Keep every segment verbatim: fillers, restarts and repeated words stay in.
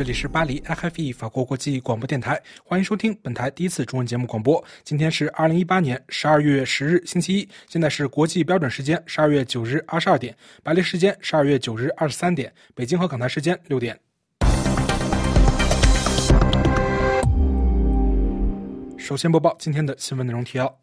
这里是巴黎 R F I 法国国际广播电台，欢迎收听本台第一次中文节目广播。今天是二零一八年十二月十日星期一，现在是国际标准时间十二月九日二十二点，巴黎时间十二月九日二十三点，北京和港台时间六点。首先播报今天的新闻内容提要。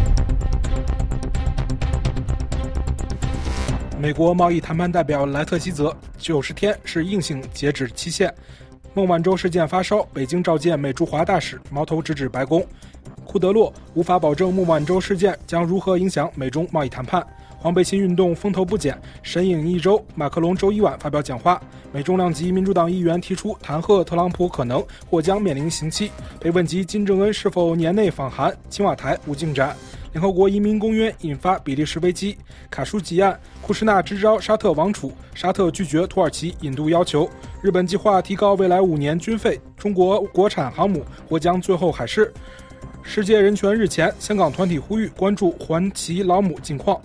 美国贸易谈判代表莱特希泽九十天是硬性截止期限。孟晚舟事件发烧，北京召见美驻华大使，矛头直指白宫。库德洛无法保证孟晚舟事件将如何影响美中贸易谈判。黄背心运动风头不减，神隐一周，马克龙周一晚发表讲话。美重量级民主党议员提出弹劾特朗普可能或将面临刑期。被问及金正恩是否年内访韩，青瓦台无进展。联合国移民公约引发比利时危机。卡舒吉案，库什纳支招沙特王储，沙特拒绝土耳其引渡要求。日本计划提高未来五年军费。中国国产航母或将最后海试。世界人权日前，香港团体呼吁关注环旗老母近况。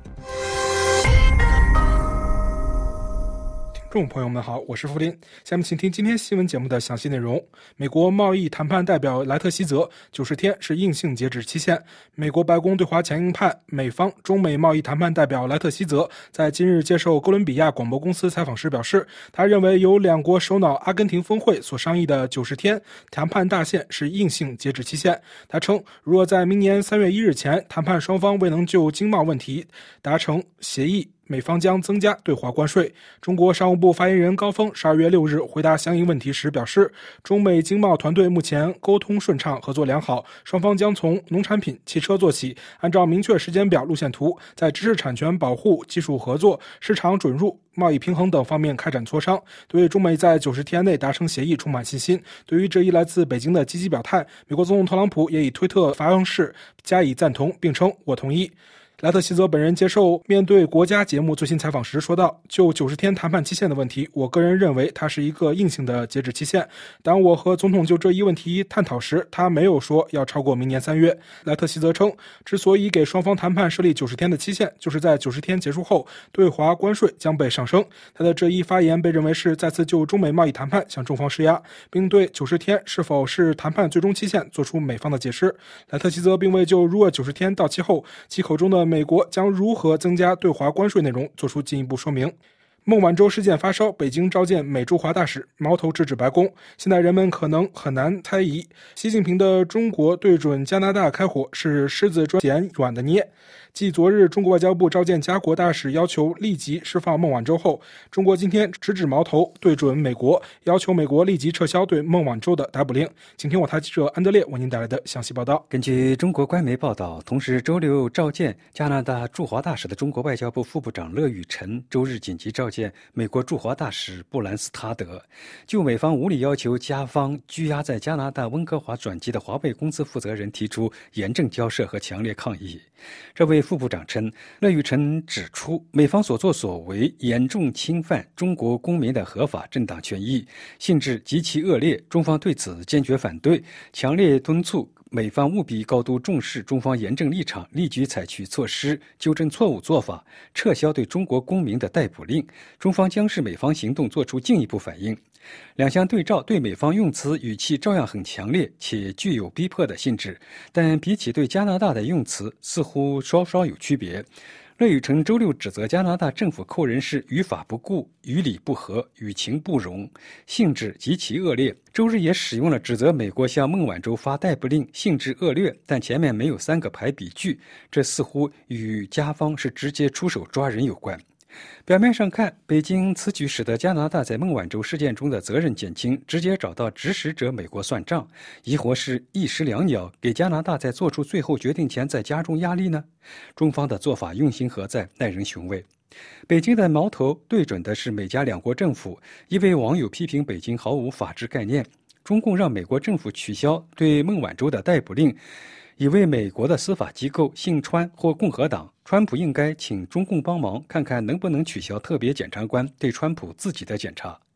听众朋友们好，我是福林。下面请听今天新闻节目的详细内容。美国贸易谈判代表莱特希泽九十天是硬性截止期限。美国白宫对华强硬派美方中美贸易谈判代表莱特希泽在今日接受哥伦比亚广播公司采访时表示，他认为由两国首脑阿根廷峰会所商议的九十天谈判大限是硬性截止期限。他称，若在明年三月一日前谈判双方未能就经贸问题达成协议，美方将增加对华关税。中国商务部发言人高峰十二月六日回答相应问题时表示，中美经贸团队目前沟通顺畅，合作良好，双方将从农产品、汽车做起，按照明确时间表路线图，在知识产权保护、技术合作、市场准入、贸易平衡等方面开展磋商，对中美在九十天内达成协议充满信心。对于这一来自北京的积极表态，美国总统特朗普也以推特方式加以赞同，并称我同意。莱特希泽本人接受面对国家节目最新采访时说道，就九十天谈判期限的问题，我个人认为它是一个硬性的截止期限。当我和总统就这一问题探讨时，他没有说要超过明年三月。莱特希泽称，之所以给双方谈判设立九十天的期限，就是在九十天结束后，对华关税将被上升。他的这一发言被认为是再次就中美贸易谈判向中方施压，并对九十天是否是谈判最终期限做出美方的解释。莱特希泽并未就如果九十天到期后，其口中的美国将如何增加对华关税内容做出进一步说明。孟晚舟事件发烧，北京召见美驻华大使，矛头直指白宫。现在人们可能很难猜疑，习近平的中国对准加拿大开火是狮子专捡软的捏。继昨日中国外交部召见加国大使要求立即释放孟晚舟后，中国今天直指矛头对准美国，要求美国立即撤销对孟晚舟的逮捕令。请听我台记者安德烈为您带来的详细报道。 根据中国官媒报道，同时周六召见加拿大驻华大使的中国外交部副部长乐玉成周日紧急召见美国驻华大使布兰斯塔德，就美方无理要求加方拘押在加拿大温哥华转机的华为公司负责人提出严正交涉和强烈抗议。这位副部长称，乐玉成指出，美方所作所为严重侵犯中国公民的合法正当权益，性质极其恶劣，中方对此坚决反对，强烈敦促美方务必高度重视中方严正立场，立即采取措施纠正错误做法，撤销对中国公民的逮捕令。中方将视美方行动作出进一步反应。两相对照，对美方用词语气照样很强烈且具有逼迫的性质，但比起对加拿大的用词，似乎稍稍有区别。乐玉成周六指责加拿大政府扣人是于法不顾、于理不合、于情不容，性质极其恶劣。周日也使用了指责美国向孟晚舟发逮捕令性质恶劣，但前面没有三个排比句，这似乎与加方是直接出手抓人有关。表面上看，北京此举使得加拿大在孟晚舟事件中的责任减轻，直接找到指使者美国算账，亦或是一石两鸟，给加拿大在做出最后决定前再加重压力呢？中方的做法用心何在，耐人寻味。北京的矛头对准的是美加两国政府，一位网友批评北京毫无法治概念，中共让美国政府取消对孟晚舟的逮捕令，以为美国的司法机构姓川或共和党，川普应该请中共帮忙，看看能不能取消特别检察官对川普自己的检查。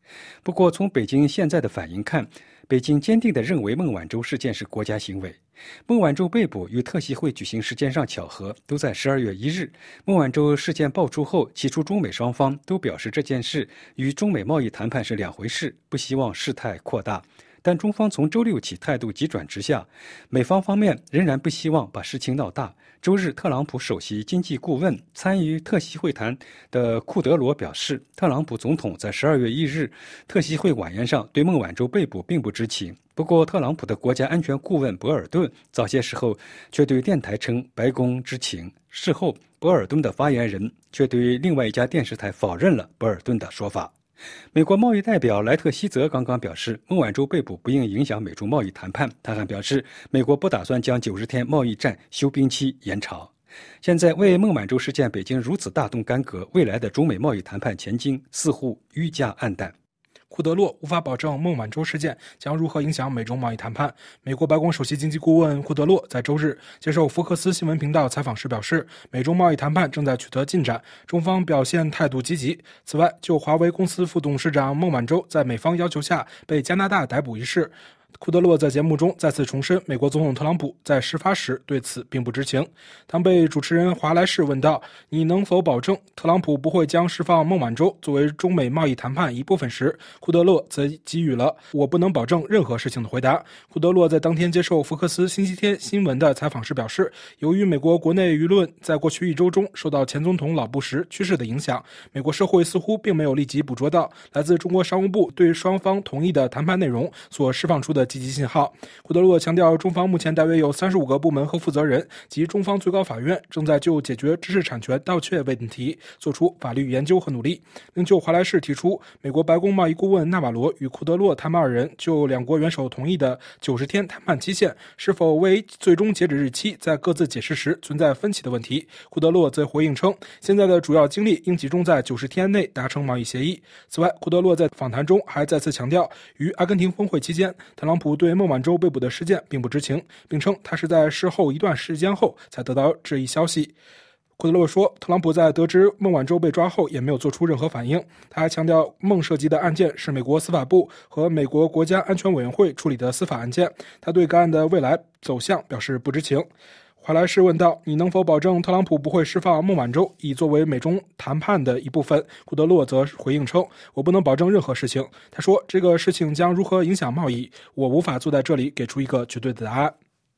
不过，从北京现在的反应看，北京坚定地认为孟晚舟事件是国家行为。孟晚舟被捕与特协会举行时间上巧合，都在十二月一日。孟晚舟事件爆出后，起初中美双方都表示这件事与中美贸易谈判是两回事，不希望事态扩大。但中方从周六起态度急转直下，美方方面仍然不希望把事情闹大。周日，特朗普首席经济顾问、参与特席会谈的库德罗表示，特朗普总统在十二月一日特席会晚宴上对孟晚舟被捕并不知情。不过，特朗普的国家安全顾问博尔顿早些时候却对电台称白宫知情。事后，博尔顿的发言人却对另外一家电视台否认了博尔顿的说法。美国贸易代表莱特希泽刚刚表示，孟晚舟被捕不应影响美中贸易谈判。他还表示，美国不打算将九十天贸易战休兵期延长。现在为孟晚舟事件，北京如此大动干戈，未来的中美贸易谈判前景似乎愈加暗淡。 库德洛无法保证孟晚舟事件将如何影响美中贸易谈判。美国白宫首席经济顾问库德洛在周日接受福克斯新闻频道采访时表示，美中贸易谈判正在取得进展，中方表现态度积极。此外，就华为公司副董事长孟晚舟在美方要求下被加拿大逮捕一事，库德洛在节目中再次重申，美国总统特朗普在事发时对此并不知情。当被主持人华莱士问到你能否保证特朗普不会将释放孟晚舟作为中美贸易谈判一部分时，库德洛则给予了我不能保证任何事情的回答。库德洛在当天接受福克斯星期天新闻的采访时表示，由于美国国内舆论在过去一周中受到前总统老布什去世的影响，美国社会似乎并没有立即捕捉到来自中国商务部对双方同意的谈判内容所释放出的积极信号。库德洛强调，中方目前大约有三十五个部门和负责人及中方最高法院正在就解决知识产权盗窃问题做出法律研究和努力。另就华莱士提出，美国白宫贸易顾问纳瓦罗与库德洛他们二人就两国元首同意的九十天谈判期限是否为最终截止日期在各自解释时存在分歧的问题，库德洛则回应称，现在的主要精力应集中在九十天内达成贸易协议。此外，库德洛在访谈中还再次强调，于阿根廷峰会期间，特朗普对孟晚舟被捕的事件并不知情，并称他是在事后一段时间后才得到这一消息。库德洛说，特朗普在得知孟晚舟被抓后也没有做出任何反应。他还强调，孟涉及的案件是美国司法部和美国国家安全委员会处理的司法案件，他对该案的未来走向表示不知情。华莱士问道，你能否保证特朗普不会释放孟晚舟以作为美中谈判的一部分？库德洛则回应称，我不能保证任何事情。他说，这个事情将如何影响贸易，我无法坐在这里给出一个绝对的答案。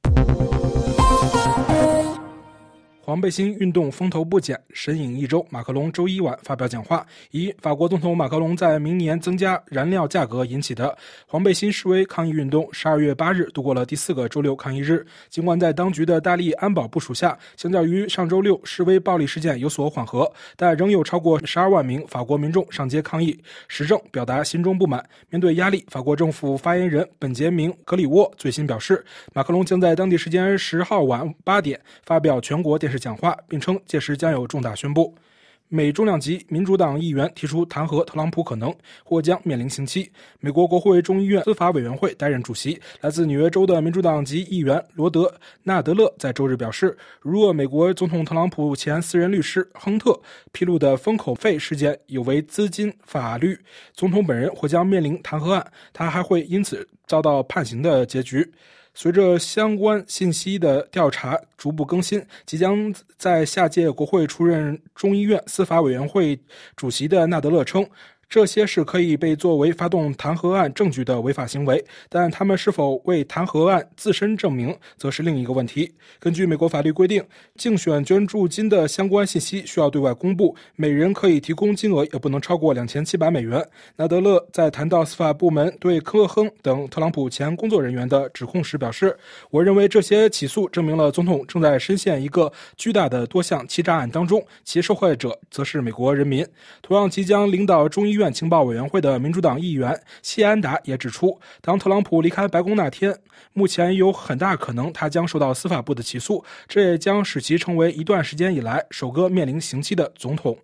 黄背心运动风头不减，神隐一周，马克龙周一晚发表讲话，以法国总统马克龙在明年增加燃料价格引起的黄背心示威抗议运动十二月八日度过了第四个周六抗议日。尽管在当局的大力安保部署下，相较于上周六示威暴力事件有所缓和，但仍有超过十二万名法国民众上街抗议，时政表达心中不满。面对压力，法国政府发言人本杰明·格里沃最新表示，马克龙将在当地时间十号晚八点发表全国电视讲话，并称届时将有重大宣布。美重量级民主党议员提出弹劾特朗普可能或将面临刑期。美国国会众议院司法委员会担任主席，来自纽约州的民主党籍议员罗德·纳德勒在周日表示，如果美国总统特朗普前私人律师亨特披露的封口费事件有违资金法律，总统本人或将面临弹劾案，他还会因此遭到判刑的结局。随着相关信息的调查逐步更新，即将在下届国会出任众议院司法委员会主席的纳德勒称，这些是可以被作为发动弹劾案证据的违法行为，但他们是否为弹劾案自身证明，则是另一个问题。根据美国法律规定，竞选捐助金的相关信息需要对外公布，每人可以提供金额也不能超过两千七百美元。纳德勒在谈到司法部门对科亨等特朗普前工作人员的指控时表示，我认为这些起诉证明了总统正在深陷一个巨大的多项欺诈案当中，其受害者则是美国人民。同样即将领导众议院情报委员会的民主党议员谢安达也指出，当特朗普离开白宫那天，目前有很大可能他将受到司法部的起诉，这也将使其成为一段时间以来首个面临刑期的总统。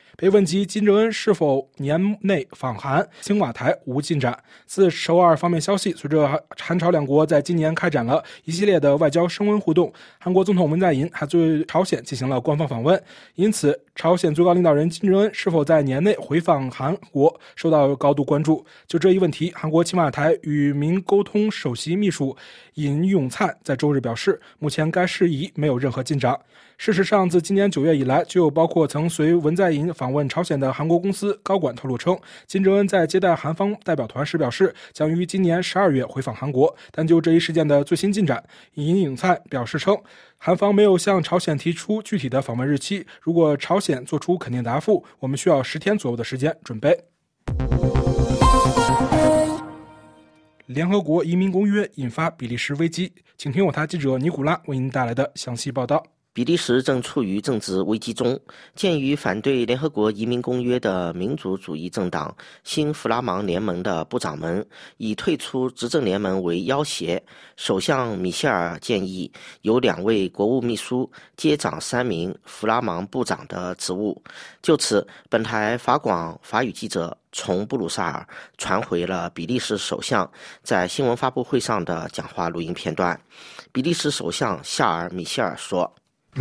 被问及金正恩是否年内访韩，青瓦台无进展。自首尔方面消息，随着韩朝两国在今年开展了一系列的外交升温互动，韩国总统文在寅还对朝鲜进行了官方访问，因此朝鲜最高领导人金正恩是否在年内回访韩国受到高度关注。就这一问题，韩国青瓦台与民沟通首席秘书尹永灿在周日表示，目前该事宜没有任何进展。事实上，自今年九月以来，就有包括曾随文在寅访问朝鲜的韩国公司高管透露称，金正恩在接待韩方代表团时表示，将于今年十二月回访韩国。但就这一事件的最新进展，尹永灿表示称，韩方没有向朝鲜提出具体的访问日期，如果朝鲜做出肯定答复，我们需要十天左右的时间准备。联合国移民公约引发比利时危机，请听我台记者尼古拉为您带来的详细报道。 比利时正处于政治危机中，鉴于反对联合国移民公约的民族主义政党新弗拉芒联盟的部长们以退出执政联盟为要挟，首相米歇尔建议由两位国务秘书接掌三名弗拉芒部长的职务。就此，本台法广法语记者从布鲁塞尔传回了比利时首相在新闻发布会上的讲话录音片段。比利时首相夏尔·米歇尔说，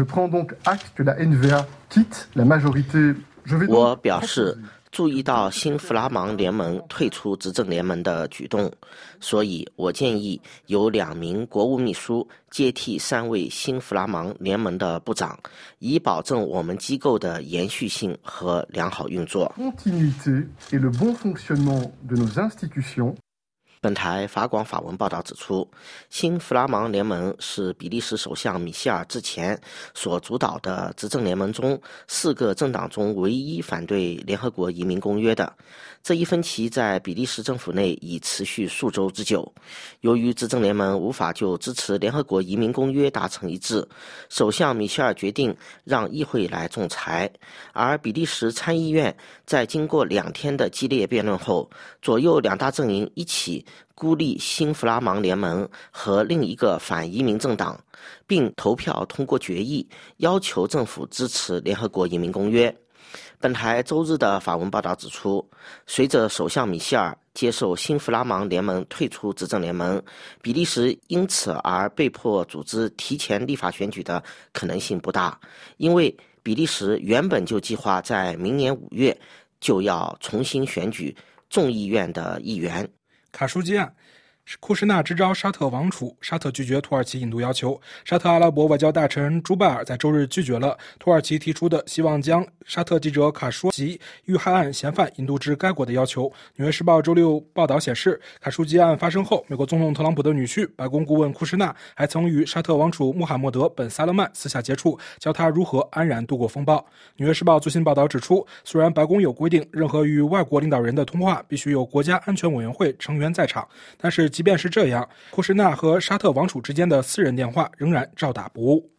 我表示注意到新弗拉芒联盟退出执政联盟的举动，所以我建议由两名国务秘书接替三位新弗拉芒联盟的部长，以保证我们机构的延续性和良好运作。本台法广法文报道指出，新弗拉芒联盟是比利时首相米歇尔之前所主导的执政联盟中四个政党中唯一反对联合国移民公约的。这一分歧在比利时政府内已持续数周之久。由于执政联盟无法就支持联合国移民公约达成一致，首相米歇尔决定让议会来仲裁。而比利时参议院在经过两天的激烈辩论后，左右两大阵营一起孤立新弗拉芒联盟和另一个反移民政党，并投票通过决议，要求政府支持联合国移民公约。本台周日的法文报道指出，随着首相米歇尔接受新弗拉芒联盟退出执政联盟，比利时因此而被迫组织提前立法选举的可能性不大，因为比利时原本就计划在明年五月就要重新选举众议院的议员。 卡舒基案，库什纳支招沙特王储，沙特拒绝土耳其引渡要求。沙特阿拉伯外交大臣朱拜尔在周日拒绝了土耳其提出的希望将沙特记者卡舒吉遇害案嫌犯引渡至该国的要求。纽约时报周六报道显示，卡舒吉案发生后，美国总统特朗普的女婿白宫顾问库什纳还曾与沙特王储穆罕默德本萨勒曼私下接触，教他如何安然度过风暴。纽约时报最新报道指出，虽然白宫有规定任何与外国领导人的通话必须有国家安全委员会成员在场，但是即便是这样，库什纳和沙特王储之间的私人电话仍然照打不误。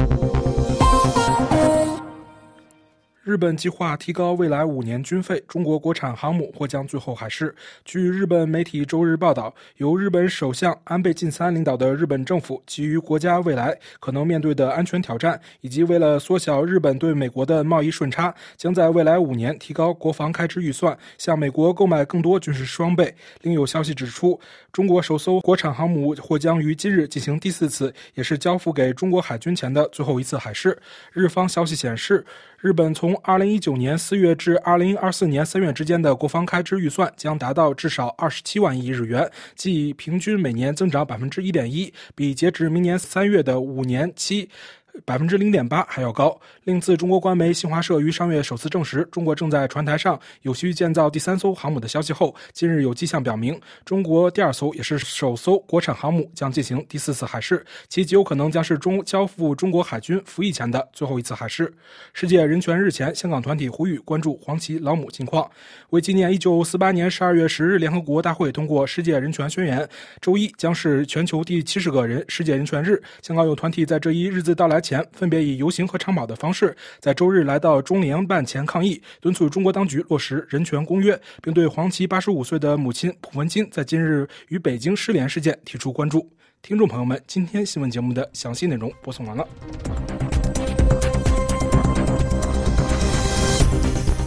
日本计划提高未来五年军费，中国国产航母或将最后海试。据日本媒体周日报道，由日本首相安倍晋三领导的日本政府基于国家未来可能面对的安全挑战，以及为了缩小日本对美国的贸易顺差，将在未来五年提高国防开支预算，向美国购买更多军事装备。另有消息指出，中国首艘国产航母或将于今日进行第四次，也是交付给中国海军前的最后一次海试。日方消息显示，日本从二零一九年四月至二零二四年三月之间的国防开支预算将达到至少二十七万亿日元，即平均每年增长 百分之一点一， 比截至明年三月的五年期百分之零点八 还要高。另自中国官媒新华社于上月首次证实中国正在船台上有序建造第三艘航母的消息后，今日有迹象表明，中国第二艘也是首艘国产航母将进行第四次海试，其极有可能将是中交付中国海军服役前的最后一次海试。世界人权日前，香港团体呼吁关注黄旗老母近况。为纪念一九四八年十二月十日联合国大会通过世界人权宣言，周一将是全球第七十个人世界人权日。香港有团体在这一日子到来前，分别以游行和长跑的方式，在周日来到中联办前抗议，敦促中国当局落实人权公约，并对黄旗八十五岁的母亲朴文金在今日与北京失联事件提出关注。听众朋友们，今天新闻节目的详细内容播送完了。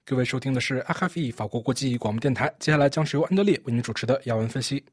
各位收听的是 R F I 法国国际广播电台，接下来将是由安德烈为您主持的要闻分析。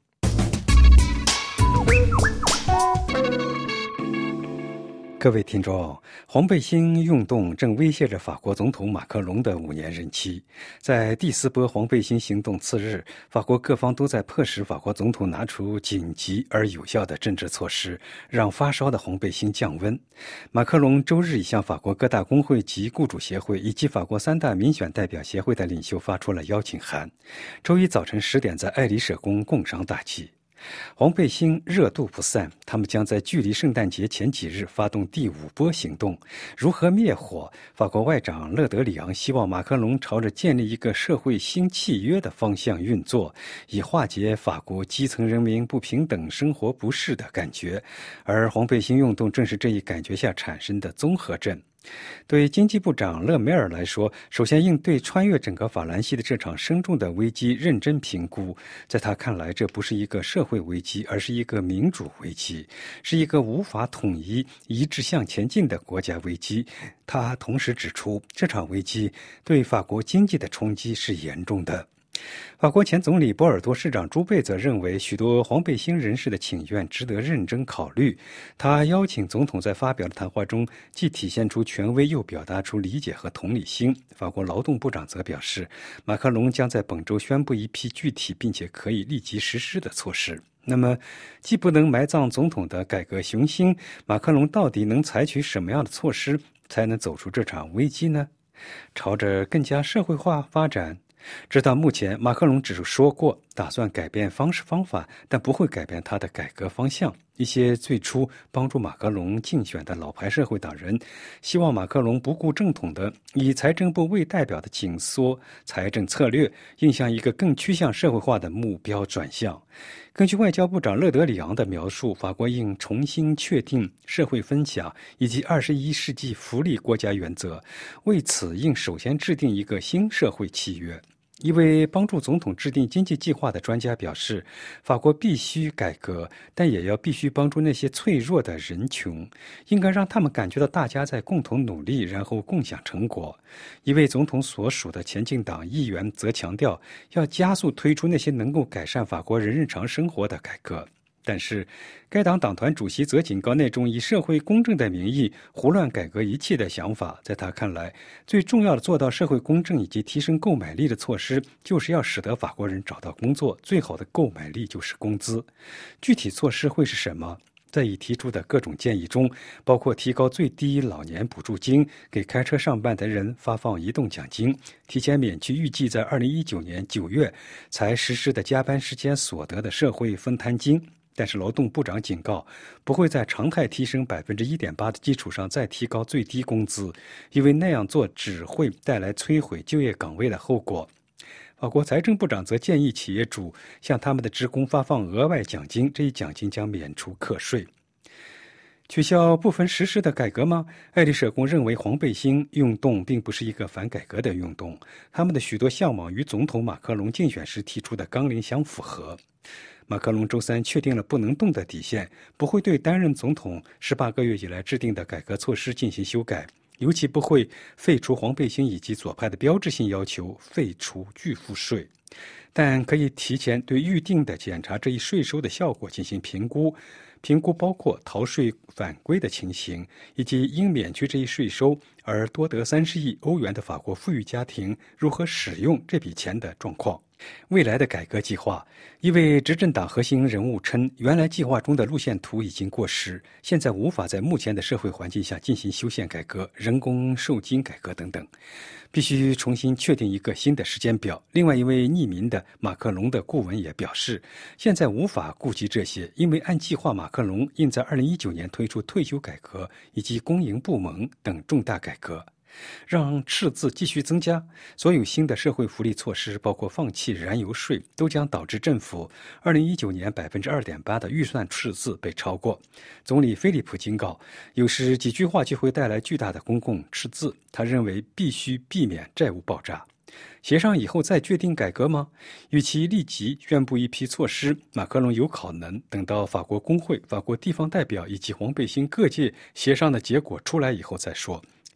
各位听众，黄背心运动正威胁着法国总统马克龙的五年任期。在第四波黄背心行动次日，法国各方都在迫使法国总统拿出紧急而有效的政治措施，让发烧的黄背心降温。马克龙周日已向法国各大工会及雇主协会以及法国三大民选代表协会的领袖发出了邀请函，周一早晨十点在爱丽舍宫共商大祭。黄背心热度不散，他们将在距离圣诞节前几日发动第五波行动。如何灭火？法国外长勒德里昂希望马克龙朝着建立一个社会新契约的方向运作，以化解法国基层人民不平等生活不适的感觉。而黄背心运动正是这一感觉下产生的综合症。对经济部长勒梅尔来说，首先应对穿越整个法兰西的这场深重的危机认真评估。在他看来，这不是一个社会危机，而是一个民主危机，是一个无法统一一致向前进的国家危机。他同时指出，这场危机对法国经济的冲击是严重的。法国前总理波尔多市长朱贝则认为，许多黄背心人士的请愿值得认真考虑。他邀请总统在发表的谈话中，既体现出权威，又表达出理解和同理心。法国劳动部长则表示，马克龙将在本周宣布一批具体并且可以立即实施的措施。那么，既不能埋葬总统的改革雄心，马克龙到底能采取什么样的措施，才能走出这场危机呢？朝着更加社会化发展？直到目前，马克龙只是说过打算改变方式方法，但不会改变他的改革方向。一些最初帮助马克龙竞选的老牌社会党人希望马克龙不顾正统的以财政部为代表的紧缩财政策略，应向一个更趋向社会化的目标转向。根据外交部长勒德里昂的描述，法国应重新确定社会分享以及二十一世纪福利国家原则，为此应首先制定一个新社会契约。一位帮助总统制定经济计划的专家表示，法国必须改革，但也要必须帮助那些脆弱的人群，应该让他们感觉到大家在共同努力，然后共享成果。一位总统所属的前进党议员则强调，要加速推出那些能够改善法国人日常生活的改革。但是，该党党团主席则警告，那种以社会公正的名义胡乱改革一切的想法，在他看来，最重要的做到社会公正以及提升购买力的措施，就是要使得法国人找到工作，最好的购买力就是工资。具体措施会是什么？在已提出的各种建议中，包括提高最低老年补助金，给开车上班的人发放移动奖金，提前免去预计在二零一九年九月才实施的加班时间所得的社会分摊金。但是劳动部长警告，不会在常态提升 百分之一点八 的基础上再提高最低工资，因为那样做只会带来摧毁就业岗位的后果。法国财政部长则建议企业主向他们的职工发放额外奖金，这一奖金将免除课税。取消部分实施的改革吗？爱丽舍宫认为黄背心运动并不是一个反改革的运动，他们的许多向往与总统马克龙竞选时提出的纲领相符合。马克龙周三确定了不能动的底线，不会对担任总统十八个月以来制定的改革措施进行修改，尤其不会废除黄背心以及左派的标志性要求废除巨富税，但可以提前对预定的检查这一税收的效果进行评估，评估包括逃税返规的情形，以及因免去这一税收而多得三十亿欧元的法国富裕家庭如何使用这笔钱的状况。未来的改革计划，一位执政党核心人物称，原来计划中的路线图已经过时，现在无法在目前的社会环境下进行修宪改革、人工受精改革等等，必须重新确定一个新的时间表。另外一位匿名的马克龙的顾问也表示，现在无法顾及这些，因为按计划，马克龙应在二零一九年推出退休改革以及公营部门等重大改革。让赤字继续增加，所有新的社会福利措施，包括放弃燃油税，都将导致政府二零一九年 百分之二点八 的预算赤字被超过。总理菲利普警告，有时几句话就会带来巨大的公共赤字，他认为必须避免债务爆炸。协商以后再决定改革吗？与其立即宣布一批措施，马克龙有可能等到法国工会、法国地方代表以及黄背心各界协商的结果出来以后再说。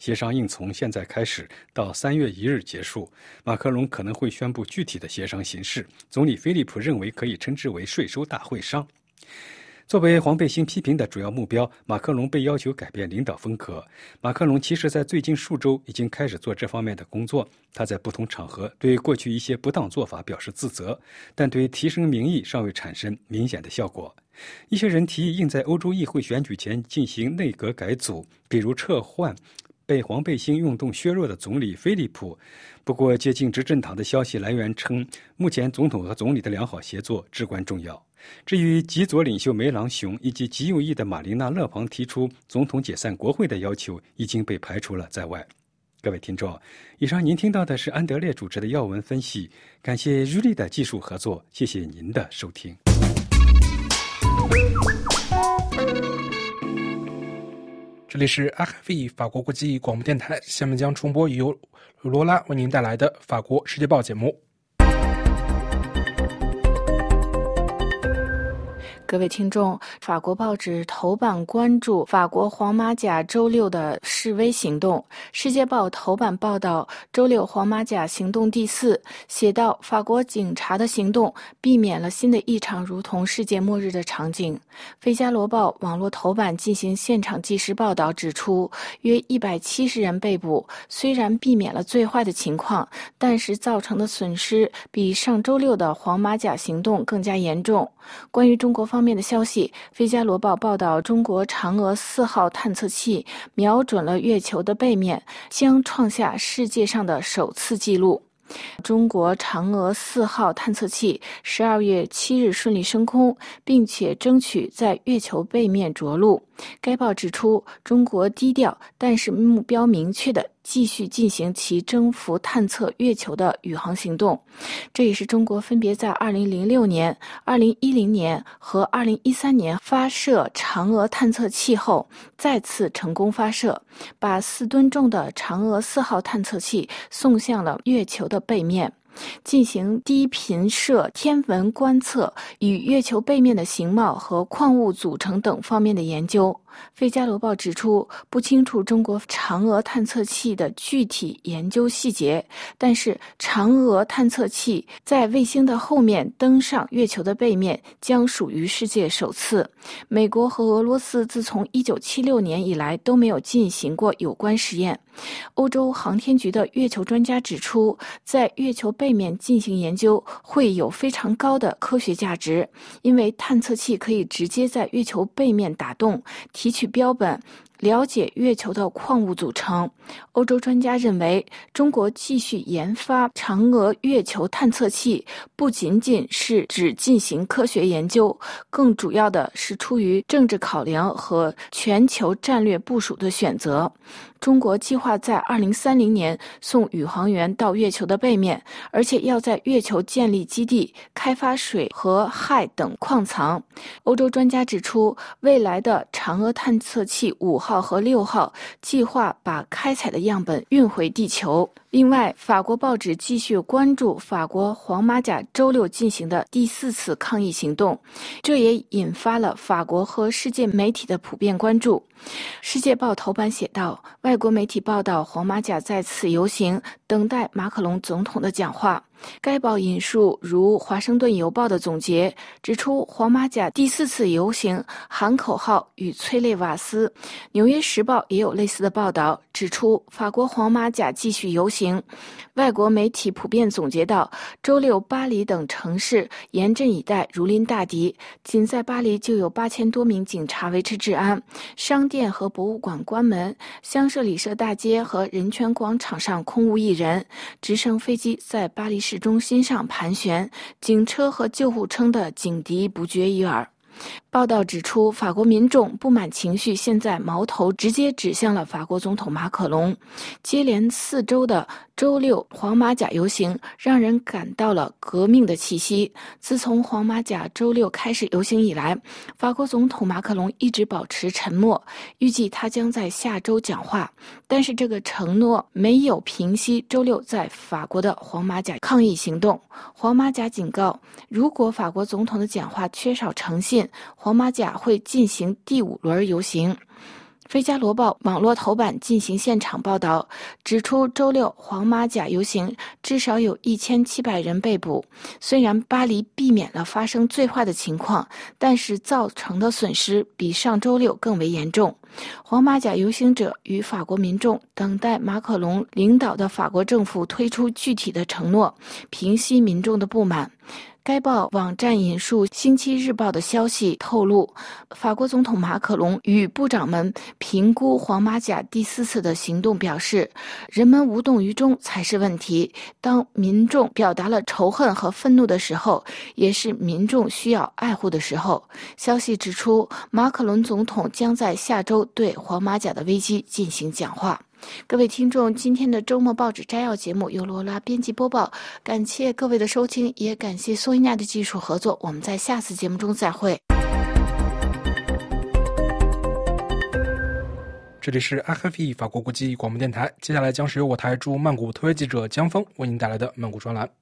协商应从现在开始到三月一日结束。马克龙可能会宣布具体的协商形式。总理菲利普认为可以称之为税收大会商。作为黄背心批评的主要目标，马克龙被要求改变领导风格。马克龙其实在最近数周已经开始做这方面的工作。他在不同场合对过去一些不当做法表示自责，但对提升民意尚未产生明显的效果。一些人提议应在欧洲议会选举前进行内阁改组，比如撤换被黄背心运动削弱的总理菲利普。不过，接近执政党的消息来源称，目前总统和总理的良好协作至关重要。至于极左领袖梅朗雄以及极右翼的玛琳娜·勒庞提出总统解散国会的要求，已经被排除了在外。各位听众，以上您听到的是安德烈主持的要闻分析，感谢日立的技术合作，谢谢您的收听。 这里是 R F I 法国国际广播电台，下面将重播由罗拉为您带来的法国世界报节目。 各位听众，法国报纸头版关注法国黄马甲周六的示威行动。世界报头版报道，周六黄马甲行动第四，写道法国警察的行动避免了新的一场如同世界末日的场景。费加罗报网络头版进行现场即时报道指出，约一百七十人被捕，虽然避免了最坏的情况，但是造成的损失比上周六的黄马甲行动更加严重。关于中国方面的消息，费加罗报报道，中国嫦娥四号探测器瞄准了月球的背面，将创下世界上的首次纪录。中国嫦娥四号探测器十二月七日顺利升空，并且争取在月球背面着陆。该报指出，中国低调但是目标明确的继续进行其征服探测月球的宇航行动。这也是中国分别在二零零六年、二零一零年和二零一三年发射嫦娥探测器后再次成功发射，把四吨重的嫦娥四号探测器送向了月球的背面，进行低频射天文观测与月球背面的形貌和矿物组成等方面的研究。费加罗报指出，不清楚中国嫦娥探测器的具体研究细节，但是嫦娥探测器在卫星的后面登上月球的背面将属于世界首次。美国和俄罗斯自从一九七六年以来都没有进行过有关实验。欧洲航天局的月球专家指出，在月球背面进行研究会有非常高的科学价值，因为探测器可以直接在月球背面打洞，提取标本，了解月球的矿物组成。欧洲专家认为，中国继续研发嫦娥月球探测器不仅仅是只进行科学研究，更主要的是出于政治考量和全球战略部署的选择。中国计划在二零三零年送宇航员到月球的背面，而且要在月球建立基地，开发水和氦等矿藏。欧洲专家指出，未来的嫦娥探测器五号和六号计划把开采的样本运回地球。另外，法国报纸继续关注法国黄马甲周六进行的第四次抗议行动，这也引发了法国和世界媒体的普遍关注。世界报头版写道，外国媒体报道黄马甲在此游行，等待马克龙总统的讲话。该报引述如华盛顿邮报的总结，指出黄马甲第四次游行喊口号与催泪瓦斯。纽约时报也有类似的报道，指出法国黄马甲继续游行。外国媒体普遍总结到，周六巴黎等城市严阵以待，如临大敌，仅在巴黎就有八千多名警察维持治安，商店和博物馆关门，香榭丽舍大街和人权广场上空无一人，直升飞机在巴黎市中心上盘旋，警车和救护车的警笛不绝于耳。报道指出，法国民众不满情绪现在矛头直接指向了法国总统马克龙。接连四周的周六黄马甲游行让人感到了革命的气息。自从黄马甲周六开始游行以来，法国总统马克龙一直保持沉默，预计他将在下周讲话，但是这个承诺没有平息周六在法国的黄马甲抗议行动。黄马甲警告，如果法国总统的讲话缺少诚信，黄马甲会进行第五轮游行。 《费加罗报》网络头版进行现场报道，指出周六黄马甲游行至少有一千七百人被捕。虽然巴黎避免了发生最坏的情况，但是造成的损失比上周六更为严重。黄马甲游行者与法国民众等待马克龙领导的法国政府推出具体的承诺，平息民众的不满。该报网站引述《星期日报》的消息透露，法国总统马克龙与部长们评估黄马甲第四次的行动表示，人们无动于衷才是问题。当民众表达了仇恨和愤怒的时候，也是民众需要爱护的时候。消息指出，马克龙总统将在下周对黄马甲的危机进行讲话。各位听众，今天的周末报纸摘要节目由罗拉编辑播报，感谢各位的收听，也感谢索伊娜的技术合作。我们在下次节目中再会。 这里是 R F E 法国国际广播电台，接下来将是由我台驻曼谷特约记者江峰为您带来的曼谷专栏。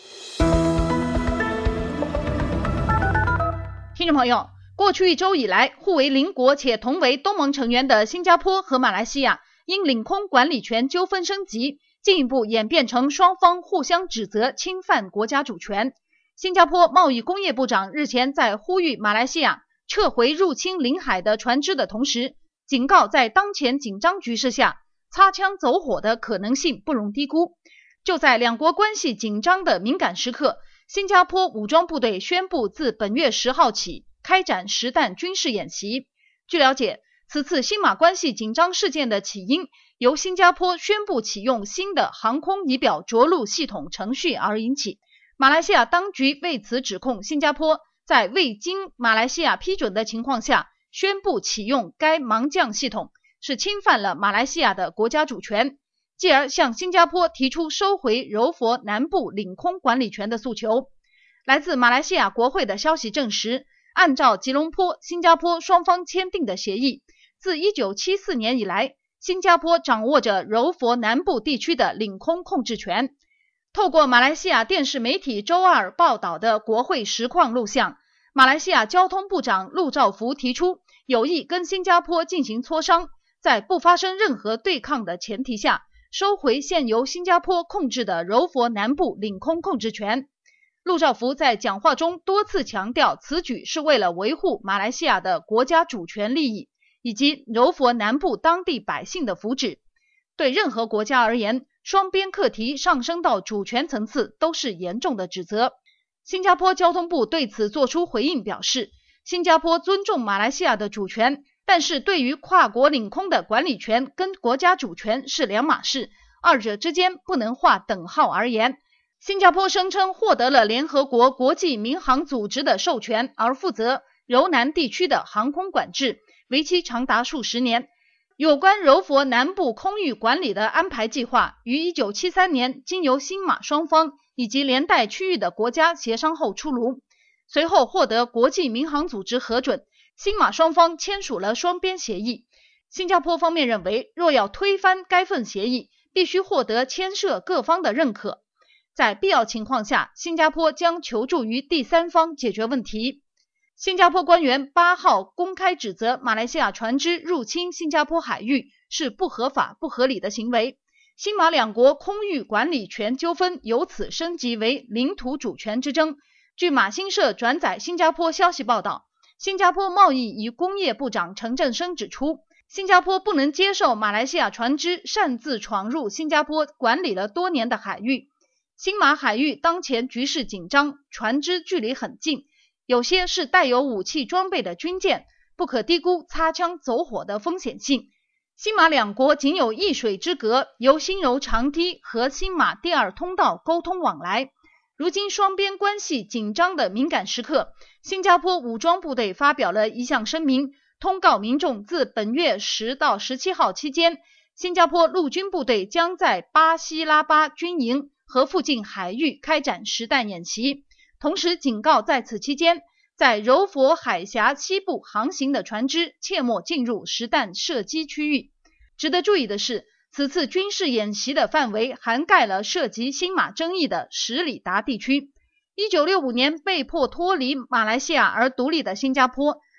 听众朋友，过去一周以来，互为邻国且同为东盟成员的新加坡和马来西亚因领空管理权纠纷升级，进一步演变成双方互相指责侵犯国家主权。新加坡贸易工业部长日前在呼吁马来西亚撤回入侵领海的船只的同时，警告在当前紧张局势下，擦枪走火的可能性不容低估。就在两国关系紧张的敏感时刻，新加坡武装部队宣布自本月十号起开展实弹军事演习。据了解，此次新马关系紧张事件的起因由新加坡宣布启用新的航空仪表着陆系统程序而引起。马来西亚当局为此指控新加坡在未经马来西亚批准的情况下宣布启用该盲降系统，是侵犯了马来西亚的国家主权，继而向新加坡提出收回柔佛南部领空管理权的诉求。来自马来西亚国会的消息证实，按照吉隆坡、新加坡双方签订的协议，自一九七四年以来，新加坡掌握着柔佛南部地区的领空控制权。透过马来西亚电视媒体周二报道的国会实况录像，马来西亚交通部长陆兆福提出有意跟新加坡进行磋商，在不发生任何对抗的前提下，收回现由新加坡控制的柔佛南部领空控制权。陆兆福在讲话中多次强调，此举是为了维护马来西亚的国家主权利益以及柔佛南部当地百姓的福祉。对任何国家而言，双边课题上升到主权层次都是严重的指责。新加坡交通部对此作出回应，表示新加坡尊重马来西亚的主权，但是对于跨国领空的管理权跟国家主权是两码事，二者之间不能画等号而言。新加坡声称获得了联合国国际民航组织的授权，而负责柔南地区的航空管制，为期长达数十年。有关柔佛南部空域管理的安排计划于一九七三年经由新马双方以及连带区域的国家协商后出炉，随后获得国际民航组织核准，新马双方签署了双边协议。新加坡方面认为，若要推翻该份协议，必须获得牵涉各方的认可。在必要情况下，新加坡将求助于第三方解决问题。新加坡官员八号公开指责马来西亚船只入侵新加坡海域是不合法、不合理的行为。新马两国空域管理权纠纷由此升级为领土主权之争。据马新社转载新加坡消息报道，新加坡贸易与工业部长陈振声指出，新加坡不能接受马来西亚船只擅自闯入新加坡管理了多年的海域。新马海域当前局势紧张，船只距离很近，有些是带有武器装备的军舰，不可低估擦枪走火的风险性。新马两国仅有一水之隔，由新柔长堤和新马第二通道沟通往来。如今双边关系紧张的敏感时刻，新加坡武装部队发表了一项声明，通告民众自本月十到十七号期间，新加坡陆军部队将在巴西拉巴军营和附近海域开展实弹演习，同时警告在此期间，在柔佛海峡西部航行的船只切莫进入实弹射击区域。值得注意的是，此次军事演习的范围涵盖了涉及新马争议的什里达地区。一九六五年被迫脱离马来西亚而独立的新加坡，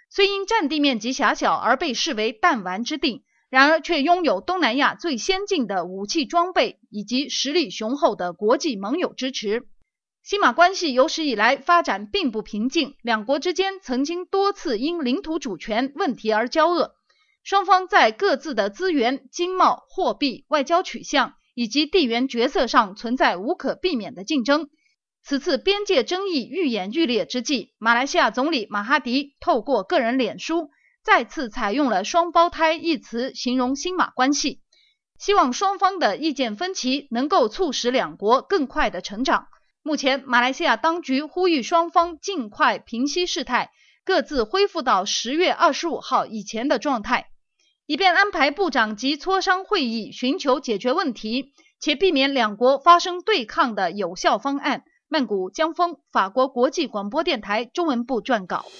虽因占地面积狭小而被视为弹丸之地，然而却拥有东南亚最先进的武器装备以及实力雄厚的国际盟友支持。新马关系有史以来发展并不平静，两国之间曾经多次因领土主权问题而交恶，双方在各自的资源、经贸、货币、外交取向以及地缘角色上存在无可避免的竞争。此次边界争议愈演愈烈之际，马来西亚总理马哈迪透过个人脸书再次采用了双胞胎一词形容新马关系，希望双方的意见分歧能够促使两国更快的成长。目前马来西亚当局呼吁双方尽快平息事态，各自恢复到十月二十五号以前的状态，以便安排部长级磋商会议，寻求解决问题，且避免两国发生对抗的有效方案。曼谷江峰，法国国际广播电台中文部撰稿。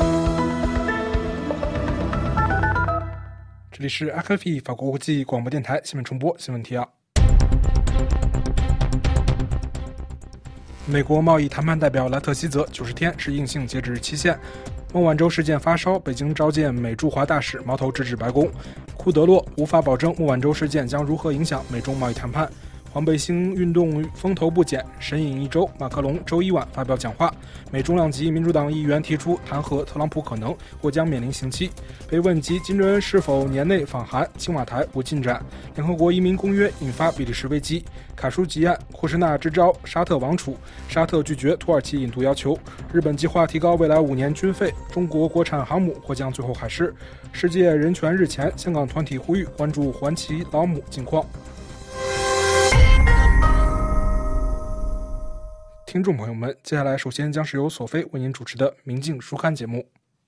这里是 R F I 法国国际广播电台新闻重播新闻提要。美国贸易谈判代表莱特希泽九十天是硬性截止期限。孟晚舟事件发烧，北京召见美驻华大使，矛头直指白宫。库德洛无法保证孟晚舟事件将如何影响美中贸易谈判。黄背心运动风头不减，神隐一周，马克龙周一晚发表讲话。美中两极民主党议员提出弹劾特朗普可能或将面临刑期。被问及金正恩是否年内访韩，青瓦台无进展。联合国移民公约引发比利时危机。卡舒吉案，库什纳支招沙特王储，沙特拒绝土耳其引渡要求。日本计划提高未来五年军费。中国国产航母或将最后海试。世界人权日前，香港团体呼吁关注环旗老母近况。听众朋友们，接下来首先将是由索菲为您主持的《明镜书刊》节目。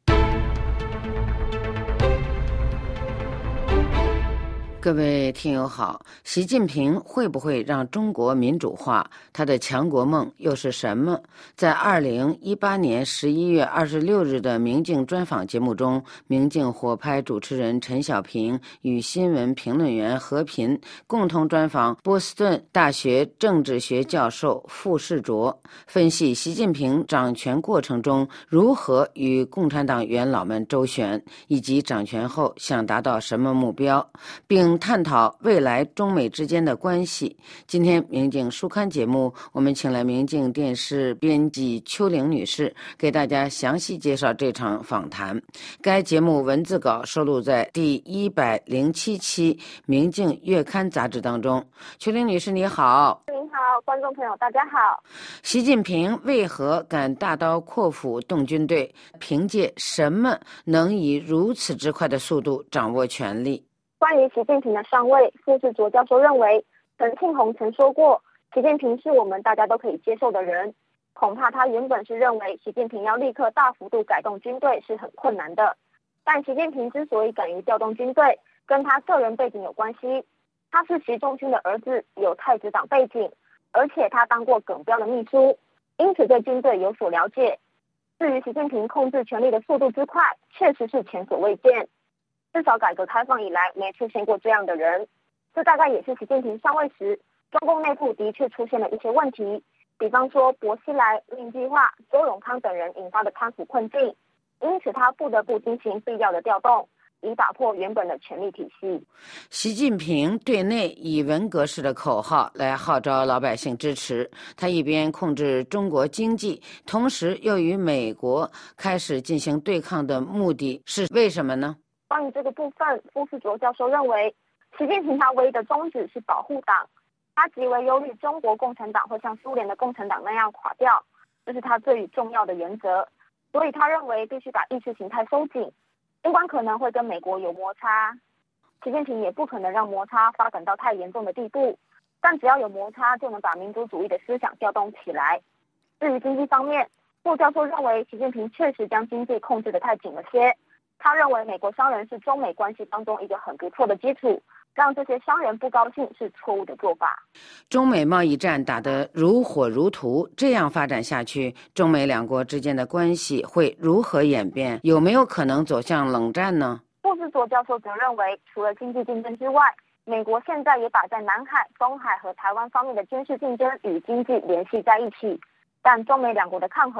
各位听友好，习近平会不会让中国民主化？他的强国梦又是什么？在二零一八年十一月二十六日的明镜专访节目中，明镜火拍主持人陈小平与新闻评论员何平共同专访波士顿大学政治学教授傅士卓，分析习近平掌权过程中如何与共产党元老们周旋，以及掌权后想达到什么目标，并探讨未来中美之间的关系。今天明镜书刊节目，我们请来明镜电视编辑邱玲女士给大家详细介绍这场访谈。该节目文字稿收录在第一百零七期明镜月刊杂志当中。邱玲女士你好。 您好，观众朋友大家好。 习近平为何敢大刀阔斧动军队？凭借什么能以如此之快的速度掌握权力？ 关于习近平的上位，傅士卓教授认为，陈庆洪曾说过，习近平是我们大家都可以接受的人。恐怕他原本是认为习近平要立刻大幅度改动军队是很困难的，但习近平之所以敢于调动军队，跟他个人背景有关系。他是习仲勋的儿子，有太子党背景，而且他当过耿彪的秘书，因此对军队有所了解。至于习近平控制权力的速度之快，确实是前所未见。至少改革开放以来没出现过这样的人，这大概也是习近平上位时，中共内部的确出现了一些问题，比方说薄熙来、令计划、周永康等人引发的贪腐困境，因此他不得不进行必要的调动，以打破原本的权力体系。 习近平对内以文革式的口号来号召老百姓支持，他一边控制中国经济，同时又与美国开始进行对抗的目的是为什么呢？ 关于这个部分，傅士卓教授认为，习近平他唯一的宗旨是保护党，他极为忧虑中国共产党会像苏联的共产党那样垮掉，这是他最重要的原则。所以他认为必须把意识形态收紧，尽管可能会跟美国有摩擦，习近平也不可能让摩擦发展到太严重的地步，但只要有摩擦，就能把民族主义的思想调动起来。至于经济方面，傅教授认为习近平确实将经济控制得太紧了些。他认为美国商人是中美关系当中一个很不错的基础，让这些商人不高兴是错误的做法。 中美贸易战打得如火如荼，这样发展下去，中美两国之间的关系会如何演变？有没有可能走向冷战呢？ 傅士卓教授则认为，除了经济竞争之外，美国现在也把在南海、东海和台湾方面的军事竞争与经济联系在一起，但中美两国的抗衡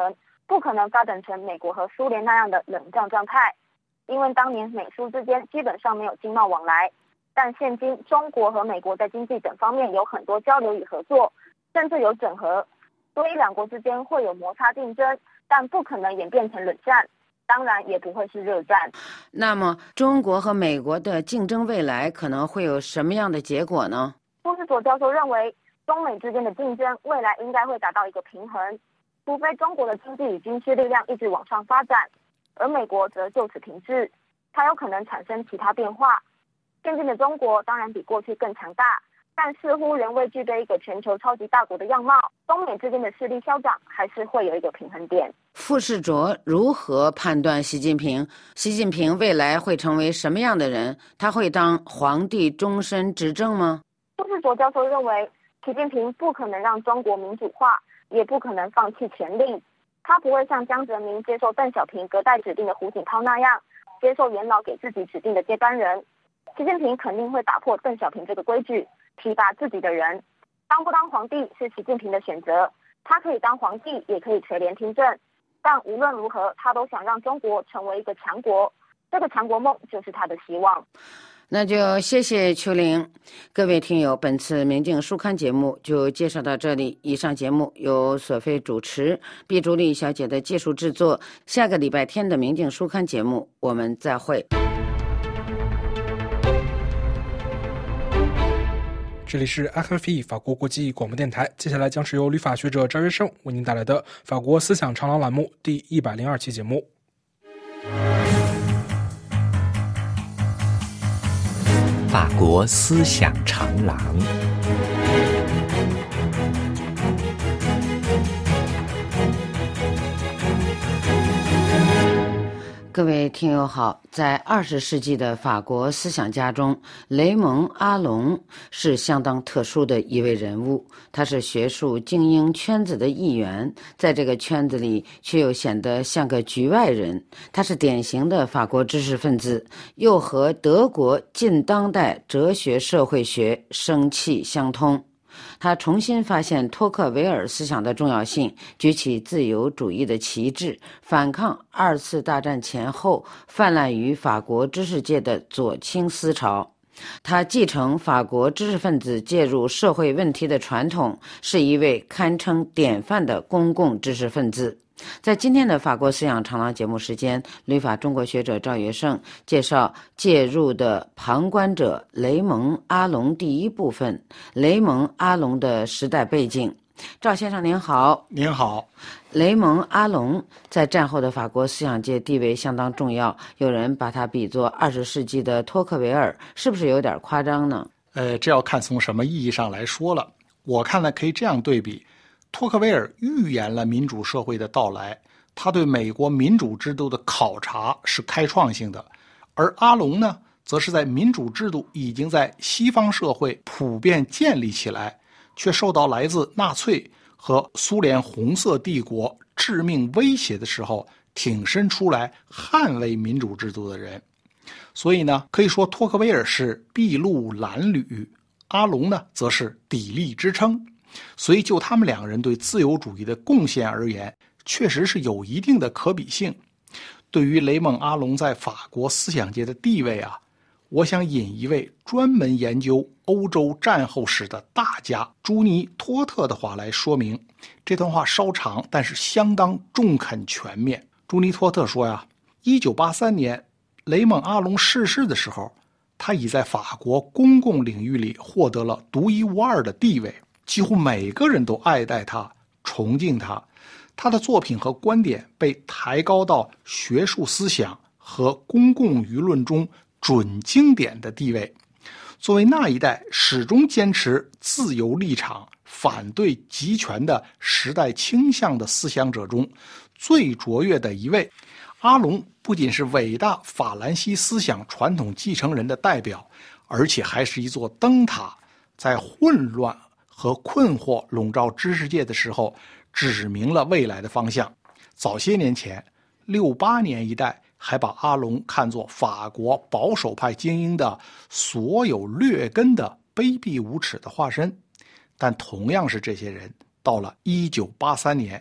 不可能发展成美国和苏联那样的冷战状态，因为当年美苏之间基本上没有经贸往来，但现今中国和美国在经济等方面有很多交流与合作，甚至有整合，所以两国之间会有摩擦竞争，但不可能演变成冷战，当然也不会是热战。 那么中国和美国的竞争未来可能会有什么样的结果呢？ 傅士佐教授认为，中美之间的竞争未来应该会达到一个平衡，除非中国的经济与军事力量一直往上发展，而美国则就此停滞，它有可能产生其他变化。现今的中国当然比过去更强大，但似乎仍未具备一个全球超级大国的样貌，中美之间的势力消长还是会有一个平衡点。 傅士佐如何判断习近平？习近平未来会成为什么样的人？他会当皇帝终身执政吗？ 傅士佐教授认为，习近平不可能让中国民主化，也不可能放弃权力。他不会像江泽民接受邓小平隔代指定的胡锦涛那样，接受元老给自己指定的接班人。习近平肯定会打破邓小平这个规矩，提拔自己的人。当不当皇帝是习近平的选择，他可以当皇帝，也可以垂帘听政。但无论如何，他都想让中国成为一个强国，这个强国梦就是他的希望。 那就谢谢秋玲。各位听友，本次明镜书刊节目就介绍到这里。以上节目由索菲主持，毕竹丽小姐的技术制作。下个礼拜天的明镜书刊节目我们再会。 这里是 R F I 法国国际广播电台，接下来将是由旅法学者赵约胜为您带来的法国思想长廊栏目第一百零二期节目。 法国思想长廊， 各位听友好，在二十世纪的法国思想家中，雷蒙·阿隆是相当特殊的一位人物。他是学术精英圈子的一员，在这个圈子里却又显得像个局外人。他是典型的法国知识分子，又和德国近当代哲学社会学生气相通。他重新发现托克维尔思想的重要性，举起自由主义的旗帜，反抗二次大战前后泛滥于法国知识界的左倾思潮。他继承法国知识分子介入社会问题的传统，是一位堪称典范的公共知识分子。在今天的法国思想长廊节目时间，旅法中国学者赵约胜介绍介入的旁观者雷蒙·阿隆第一部分，雷蒙·阿隆的时代背景。赵先生您好。 您好。 雷蒙·阿隆在战后的法国思想界地位相当重要，有人把他比作二十世纪的托克维尔，是不是有点夸张呢？ 呃，这要看从什么意义上来说了。我看呢，可以这样对比。托克维尔预言了民主社会的到来，他对美国民主制度的考察是开创性的，而阿隆呢，则是在民主制度已经在西方社会普遍建立起来，却受到来自纳粹和苏联红色帝国致命威胁的时候，挺身出来捍卫民主制度的人。所以呢，可以说托克维尔是筚路蓝缕，阿隆呢，则是砥砺支撑。所以就他们两个人对自由主义的贡献而言，确实是有一定的可比性。对于雷蒙·阿隆在法国思想界的地位啊，我想引一位专门研究欧洲战后史的大家朱尼托特的话来说明。这段话稍长，但是相当中肯全面。朱尼托特说呀，一九八三年雷蒙·阿隆逝世的时候，他已在法国公共领域里获得了独一无二的地位，几乎每个人都爱戴他，崇敬他。他的作品和观点被抬高到学术思想和公共舆论中准经典的地位。作为那一代始终坚持自由立场、反对集权的时代倾向的思想者中最卓越的一位，阿隆不仅是伟大法兰西思想传统继承人的代表，而且还是一座灯塔，在混乱和困惑笼罩知识界的时候，指明了未来的方向。早些年前，六八年一代还把阿隆看作法国保守派精英的所有劣根的卑鄙无耻的化身。但同样是这些人，到了一九八三年，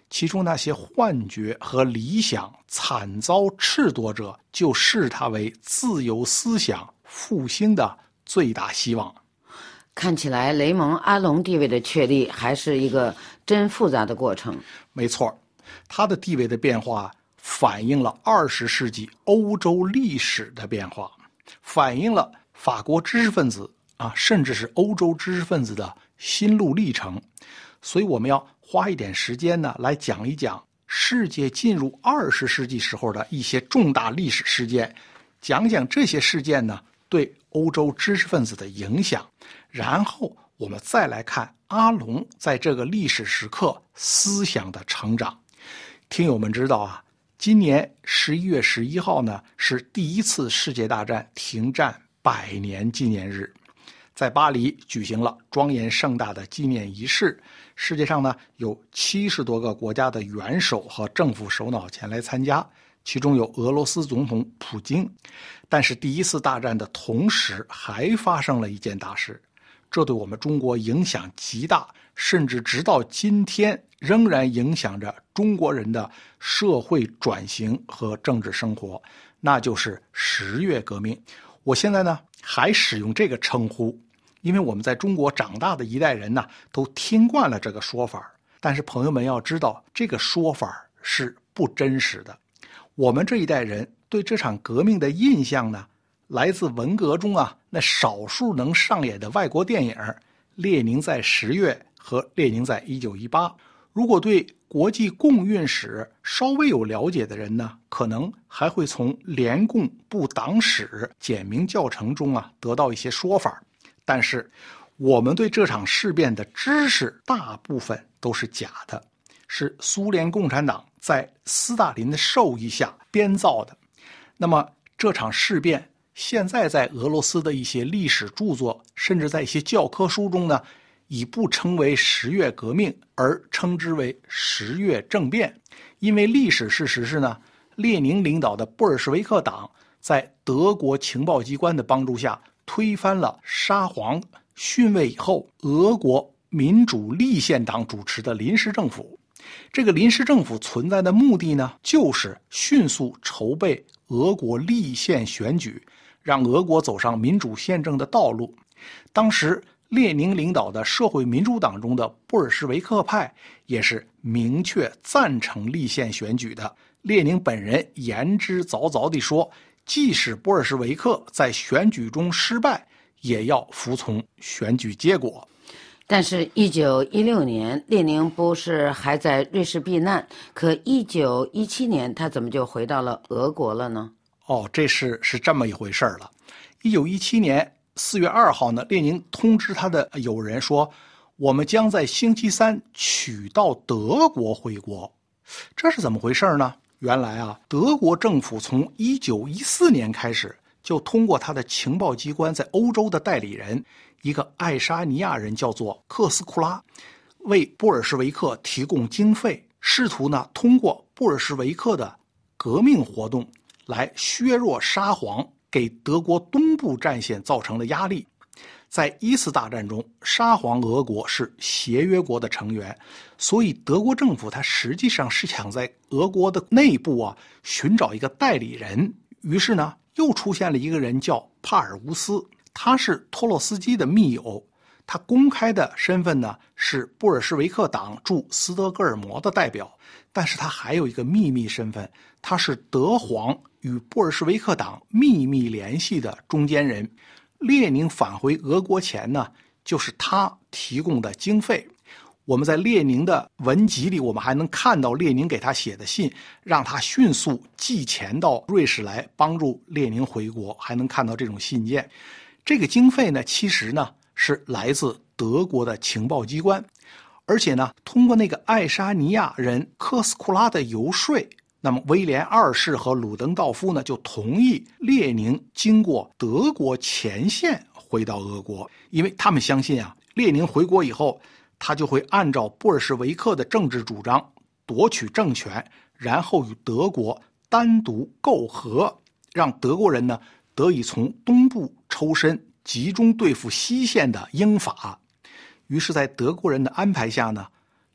其中那些幻觉和理想惨遭褫夺者，就视它为自由思想复兴的最大希望。 看起来雷蒙·阿隆地位的确立还是一个真复杂的过程。 没错，他的地位的变化反映了二十世纪欧洲历史的变化，反映了法国知识分子啊，甚至是欧洲知识分子的心路历程。所以我们要花一点时间呢，来讲一讲世界进入二十世纪时候的一些重大历史事件，讲讲这些事件呢对欧洲知识分子的影响，然后我们再来看阿隆在这个历史时刻思想的成长。听友们知道啊，今年十一月十一号呢是第一次世界大战停战百年纪念日，在巴黎举行了庄严盛大的纪念仪式。世界上呢有七十多个国家的元首和政府首脑前来参加，其中有俄罗斯总统普京。但是第一次大战的同时还发生了一件大事，这对我们中国影响极大，甚至直到今天仍然影响着中国人的社会转型和政治生活，那就是十月革命。我现在呢还使用这个称呼，因为我们在中国长大的一代人呢都听惯了这个说法。但是朋友们要知道，这个说法是不真实的。我们这一代人对这场革命的印象呢，来自文革中啊那少数能上演的外国电影《列宁在十月》和《列宁在一九一八》。如果对国际共运史稍微有了解的人呢，可能还会从联共部党史简明教程中啊得到一些说法。但是我们对这场事变的知识大部分都是假的，是苏联共产党在斯大林的授意下编造的。那么这场事变现在在俄罗斯的一些历史著作，甚至在一些教科书中呢，已不称为十月革命，而称之为十月政变。因为历史事实是呢，列宁领导的布尔什维克党在德国情报机关的帮助下推翻了沙皇逊位以后俄国民主立宪党主持的临时政府。这个临时政府存在的目的呢，就是迅速筹备俄国立宪选举，让俄国走上民主宪政的道路。当时列宁领导的社会民主党中的布尔什维克派也是明确赞成立宪选举的。列宁本人言之凿凿地说，即使布尔什维克在选举中失败，也要服从选举结果。 但是一九一六年列宁不是还在瑞士避难，可一九一七年他怎么就回到了俄国了呢？ 哦，这是是这么一回事了。一九一七年四月二号呢，列宁通知他的友人说，我们将在星期三取到德国回国。这是怎么回事呢？原来啊，德国政府从一九一四年开始就通过他的情报机关在欧洲的代理人，一个爱沙尼亚人叫做克斯库拉，为布尔什维克提供经费，试图呢通过布尔什维克的革命活动来削弱沙皇给德国东部战线造成的压力。在一次大战中，沙皇俄国是协约国的成员，所以德国政府它实际上是想在俄国的内部啊寻找一个代理人。于是呢，又出现了一个人叫帕尔乌斯，他是托洛斯基的密友，他公开的身份呢是布尔什维克党驻斯德哥尔摩的代表，但是他还有一个秘密身份，他是德皇与布尔什维克党秘密联系的中间人。列宁返回俄国前呢，就是他提供的经费。我们在列宁的文集里，我们还能看到列宁给他写的信，让他迅速寄钱到瑞士来帮助列宁回国，还能看到这种信件。这个经费呢，其实呢是来自德国的情报机关，而且呢，通过那个爱沙尼亚人科斯库拉的游说，那么威廉二世和鲁登道夫呢就同意列宁经过德国前线回到俄国，因为他们相信啊，列宁回国以后，他就会按照布尔什维克的政治主张夺取政权，然后与德国单独媾和，让德国人呢得以从东部抽身，集中对付西线的英法。于是在德国人的安排下呢，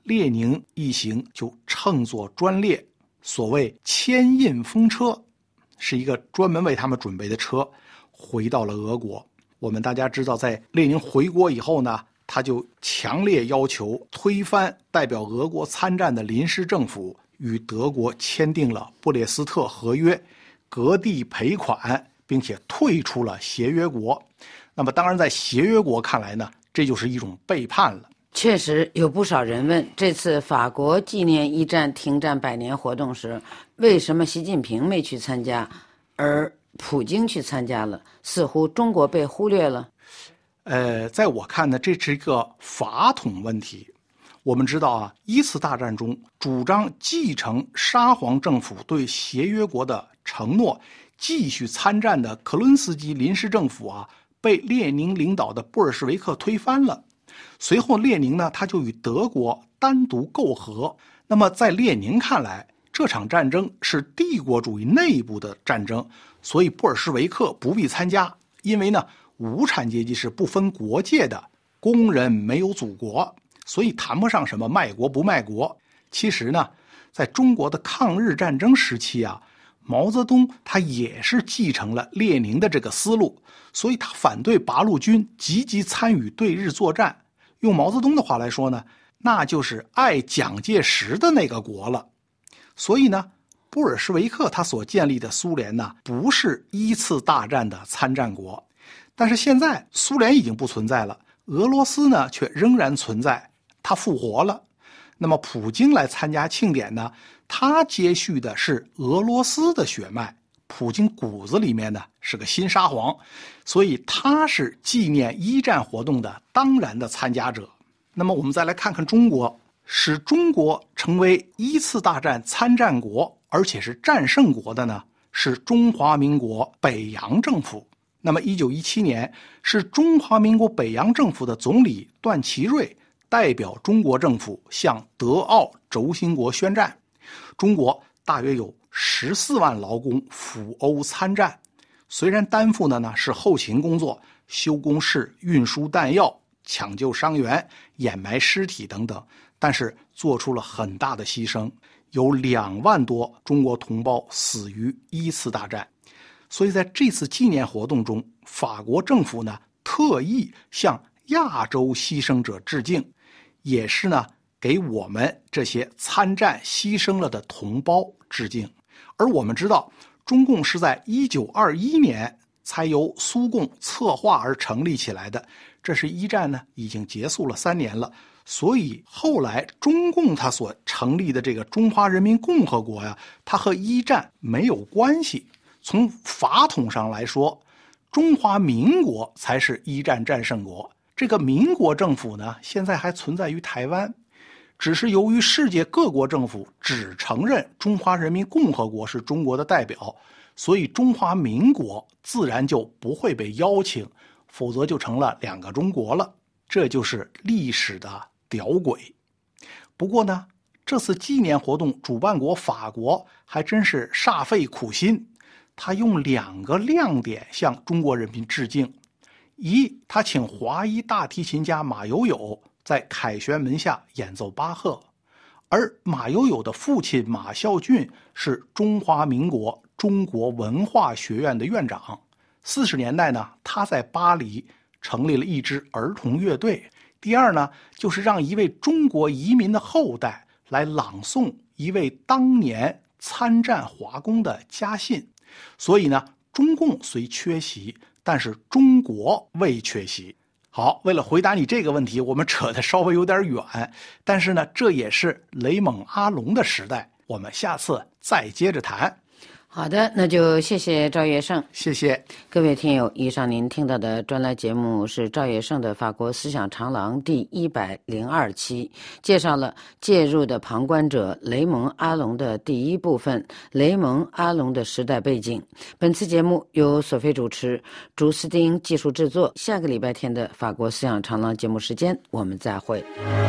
列宁一行就乘坐专列，所谓牵印风车，是一个专门为他们准备的车，回到了俄国。我们大家知道，在列宁回国以后呢，他就强烈要求推翻代表俄国参战的临时政府，与德国签订了布列斯特合约，割地赔款，并且退出了协约国。那么当然在协约国看来呢，这就是一种背叛了。 确实有不少人问，这次法国纪念一战停战百年活动时，为什么习近平没去参加，而普京去参加了？似乎中国被忽略了。 呃，在我看呢，这是一个法统问题。我们知道啊，一次大战中主张继承沙皇政府对协约国的承诺，继续参战的克伦斯基临时政府啊，被列宁领导的布尔什维克推翻了。随后列宁呢，他就与德国单独媾和。那么在列宁看来，这场战争是帝国主义内部的战争，所以布尔什维克不必参加，因为呢，无产阶级是不分国界的，工人没有祖国，所以谈不上什么卖国不卖国。其实呢，在中国的抗日战争时期啊，毛泽东他也是继承了列宁的这个思路，所以他反对八路军积极参与对日作战。用毛泽东的话来说呢，那就是爱蒋介石的那个国了。所以呢，布尔什维克他所建立的苏联呢，不是一次大战的参战国。但是现在苏联已经不存在了，俄罗斯呢却仍然存在，它复活了。那么普京来参加庆典呢，他接续的是俄罗斯的血脉，普京骨子里面呢是个新沙皇，所以他是纪念一战活动的当然的参加者。那么我们再来看看中国，使中国成为一次大战参战国，而且是战胜国的呢，是中华民国北洋政府。那么一九一七年是中华民国北洋政府的总理段祺瑞代表中国政府向德奥轴心国宣战，中国大约有十四万劳工赴欧参战，虽然担负的呢是后勤工作，修工事、运输弹药、抢救伤员、掩埋尸体等等，但是做出了很大的牺牲，有两万多中国同胞死于一次大战。所以在这次纪念活动中，法国政府呢特意向亚洲牺牲者致敬，也是呢给我们这些参战牺牲了的同胞致敬。而我们知道，中共是在一九二一年才由苏共策划而成立起来的，这是一战呢已经结束了三年了，所以后来中共它所成立的这个中华人民共和国呀，它和一战没有关系。从法统上来说，中华民国才是一战战胜国，这个民国政府呢现在还存在于台湾，只是由于世界各国政府只承认中华人民共和国是中国的代表，所以中华民国自然就不会被邀请，否则就成了两个中国了。这就是历史的屌诡。不过呢，这次纪念活动主办国法国还真是煞费苦心，他用两个亮点向中国人民致敬。一，他请华裔大提琴家马友友在凯旋门下演奏巴赫，而马友友的父亲马孝俊是中华民国中国文化学院的院长。四十年代呢，他在巴黎成立了一支儿童乐队。第二呢，就是让一位中国移民的后代来朗诵一位当年参战华工的家信。所以呢，中共虽缺席，但是中国未缺席。好，为了回答你这个问题，我们扯得稍微有点远，但是呢，这也是雷蒙阿龙的时代，我们下次再接着谈。 好的，那就谢谢赵业胜。 谢谢各位听友，以上您听到的专栏节目是赵业胜的法国思想长廊第一百零二期，介绍了介入的旁观者雷蒙阿龙的第一部分，雷蒙阿龙的时代背景。本次节目由索菲主持，朱斯丁技术制作。下个礼拜天的法国思想长廊节目时间，我们再会。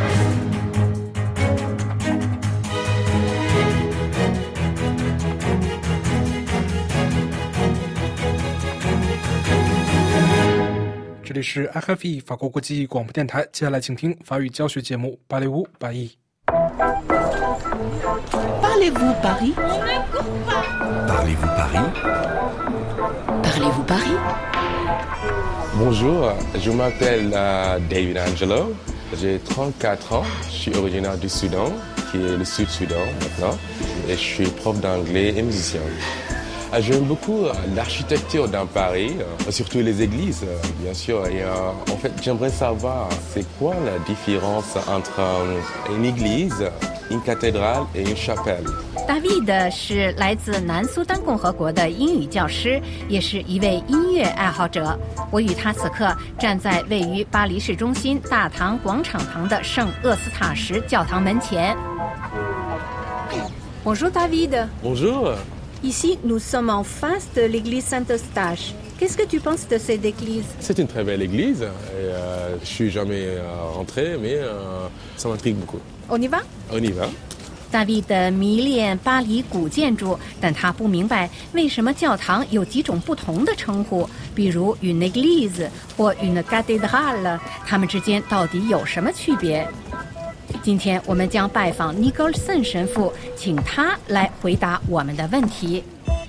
这里是 I F E 法国国际广播电台，接下来请听法语教学节目《芭蕾舞百亿》。 Parlez-vous Paris? Parlez-vous Paris? Parlez-vous Paris? Bonjour, je m'appelle uh, David Angelo, j'ai trente-quatre ans, je suis originaire du Soudan, qui est le Sud-Soudan maintenant, et je suis prof d'anglais et musicien. J'aime beaucoup l'architecture dans Paris, surtout les églises, bien sûr. Et en fait, j'aimerais savoir, c'est quoi la différence entre une église, une cathédrale et une chapelle? David 是来自南苏丹共和国的英语教师，也是一位音乐爱好者。我与他此刻站在位于巴黎市中心大堂广场旁的圣厄斯塔什教堂门前。 Bonjour David. Bonjour. Ici, nous sommes en face de l'église Saint-Eustache. Qu'est-ce que tu penses de cette église? C'est une très belle église. Et, euh, je suis jamais euh, rentré, mais euh, ça m'intrigue beaucoup. On y va? On y va. David 迷恋巴黎古建筑，但他不明白为什么教堂有几种不同的称呼，比如 une église 或 une cathédrale， 它们之间到底有什么区别？今天我们将拜访 Nicholson 神父，请他来回答我们的问题。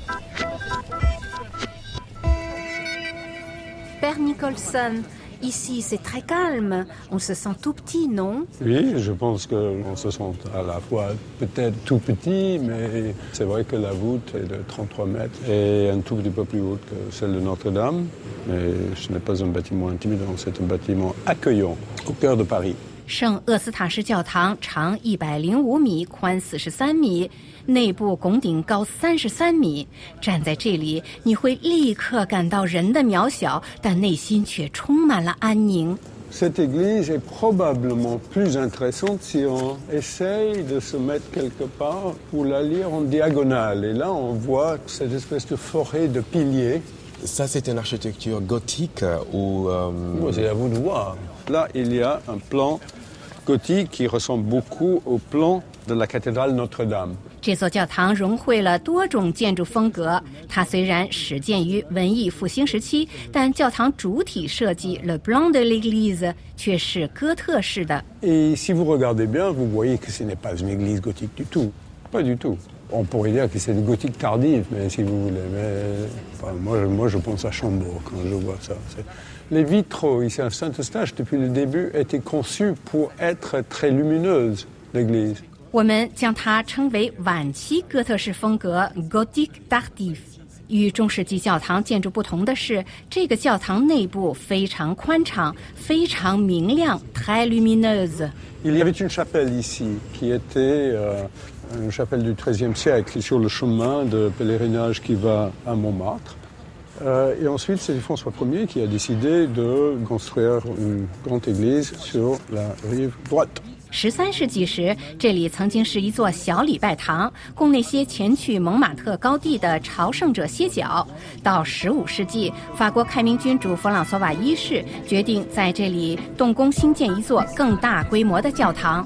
Père Nicholson, ici c'est très calme. On se sent tout petit, non? Oui, je pense qu'on se sent à la fois peut-être tout petit, mais c'est vrai que la voûte est de trente-trois mètres et un tout petit peu plus haute que celle de Notre-Dame. Mais ce n'est pas un bâtiment intimidant, c'est un bâtiment accueillant au cœur de Paris. 圣厄斯塔什教堂长一百零五米，宽四十三米，内部拱顶高三十三米。站在这里，你会立刻感到人的渺小，但内心却充满了安宁。 Cette église est probablement plus intéressante si on essaye de se mettre quelque part pour la lire en diagonale. Et là, on voit cette espèce de forêt de piliers. Ça, c'est une architecture gothique ou... Euh... Bon, c'est à vous de voir. Là, il y a un plan gothique qui ressemble beaucoup au plan de la cathédrale Notre-Dame. 这座教堂融汇了多种建筑风格，它虽然始建于文艺复兴时期，但教堂主体设计 Le Plan de l'Église 却是哥特式的。 Et si vous regardez bien, vous voyez que ce n'est pas une église gothique du tout. Pas du tout. On pourrait dire que c'est une gothique tardive, mais si vous voulez. Mais enfin, moi, moi, je pense à Chambord quand je vois ça. C'est... Les vitraux ici à Saint-Eustache, depuis le début, étaient conçus pour être très lumineuses, l'église. 我们将它称为晚期哥特式风格 Gothic Tardif。与中世纪教堂建筑不同的是，这个教堂内部非常宽敞，非常明亮 très lumineuse。 Il y avait une chapelle ici qui était euh, une chapelle du treizième siècle sur le chemin de pèlerinage qui va à Montmartre. Euh, et ensuite, c'est François Ier qui a décidé de construire une grande église sur la rive droite. 十三世纪时，这里曾经是一座小礼拜堂，供那些前去蒙马特高地的朝圣者歇脚。到十五世纪，法国开明君主弗朗索瓦一世决定在这里动工兴建一座更大规模的教堂。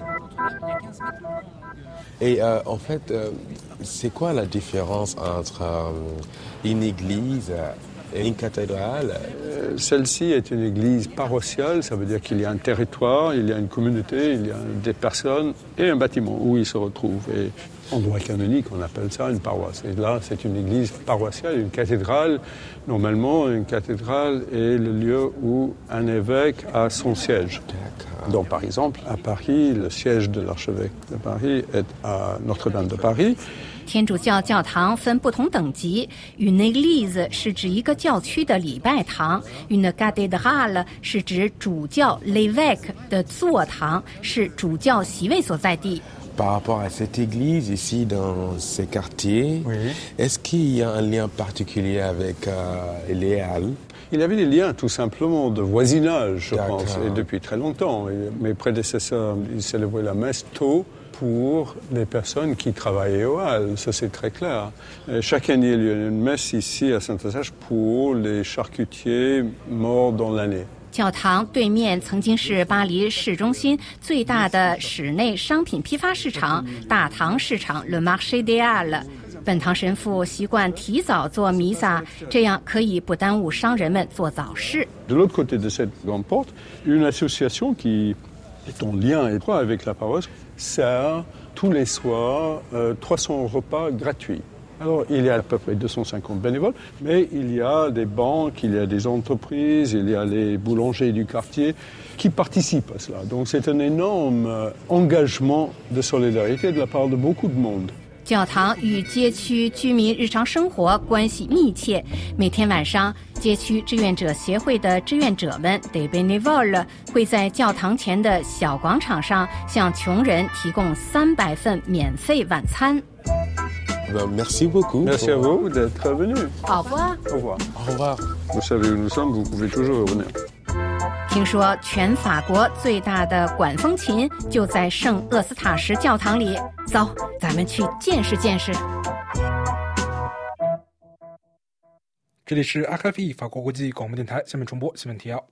Et euh, en fait, euh, c'est quoi la différence entre euh, une église et une cathédrale? euh, Celle-ci est une église paroissiale, ça veut dire qu'il y a un territoire, il y a une communauté, il y a des personnes et un bâtiment où ils se retrouvent. Et en droit canonique, on appelle ça une paroisse. Et là, c'est une église paroissiale, une cathédrale. Normalement, une cathédrale est le lieu où un évêque a son siège. Donc, par exemple, à Paris, le siège de l'archevêque de Paris est à Notre-Dame de Paris. 天主教教堂分不同等级 ，une église 是指一个教区的礼拜堂 ，une cathédrale 是指主教 l'évêque 的座堂，是主教席位所在地。 Par rapport à cette église ici dans ces quartiers, oui. Est-ce qu'il y a un lien particulier avec euh, les Halles? Il y avait des liens tout simplement de voisinage, je D'accord. pense, et depuis très longtemps. Et mes prédécesseurs, ils célébraient la messe tôt pour les personnes qui travaillaient aux Halles, ça c'est très clair. Et chaque année, il y a une messe ici à Saint-Eustache pour les charcutiers morts dans l'année. 教堂对面曾经是巴黎市中心最大的室内商品批发市场——大堂市场 Le Marché des Halles。本堂神父习惯提早做弥撒，这样可以不耽误商人们做早市。 De l'autre côté de cette grande porte, une association qui est en lien étroit avec la paroisse, sert tous les soirs euh, trois cents repas gratuits. Alors, il y a à peu près deux cent cinquante bénévoles, mais il y a des banques, il y a des entreprises, il y a les boulangers du quartier qui participent à cela. Donc, c'est un énorme euh, engagement de solidarité de la part de beaucoup de monde. 教堂与街区居民日常生活关系密切，每天晚上，街区志愿者协会的志愿者们 des bénévoles 会在教堂前的小广场上向穷人提供三百份免费晚餐。 Merci beaucoup. Merci à vous d'être venu. Au revoir. Au revoir. Au revoir. Vous savez où nous sommes, vous pouvez toujours revenir. 听说全法国最大的管风琴就在圣厄斯塔什教堂里，走，咱们去见识见识。 这里是 R F I 法国国际广播电台，下面重播新闻提要。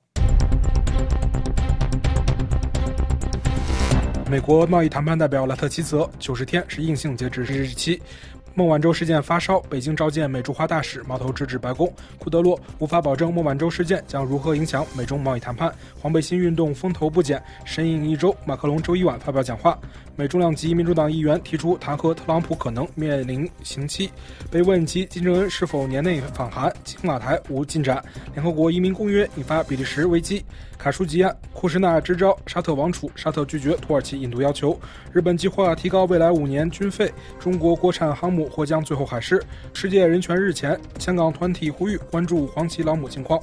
美国贸易谈判代表莱特希泽九十天是硬性截止日期。孟晚舟事件发烧，北京召见美驻华大使，矛头直指白宫。库德洛无法保证孟晚舟事件将如何影响美中贸易谈判。黄背心运动风头不减，神隐一周。马克龙周一晚发表讲话。美重量级民主党议员提出弹劾特朗普可能面临刑期。被问及金正恩是否年内访韩，青瓦台无进展。联合国移民公约引发比利时危机。卡舒吉案，库什纳支招沙特王储，沙特拒绝土耳其引渡要求。日本计划提高未来五年军费。中国国产航母或将最后海试。世界人权日前，香港团体呼吁关注黄旗老母情况。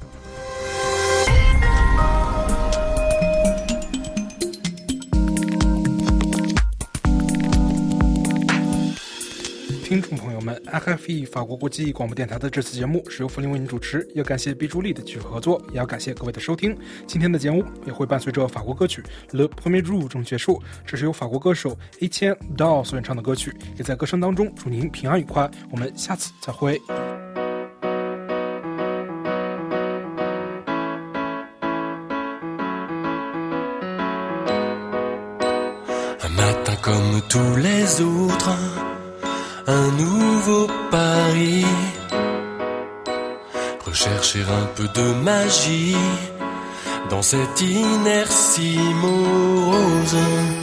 听众朋友们 ，R F I 法国国际广播电台的这次节目是由福林为您主持，要感谢毕朱丽的技术合作，也要感谢各位的收听。今天的节目也会伴随着法国歌曲《Le Premier Jour》中结束，这是由法国歌手 Etienne Daw 所演唱的歌曲，也在歌声当中祝您平安愉快。我们下次再会。 Un matin comme tous les autres, un nouveau pari, rechercher un peu de magie dans cette inertie morose.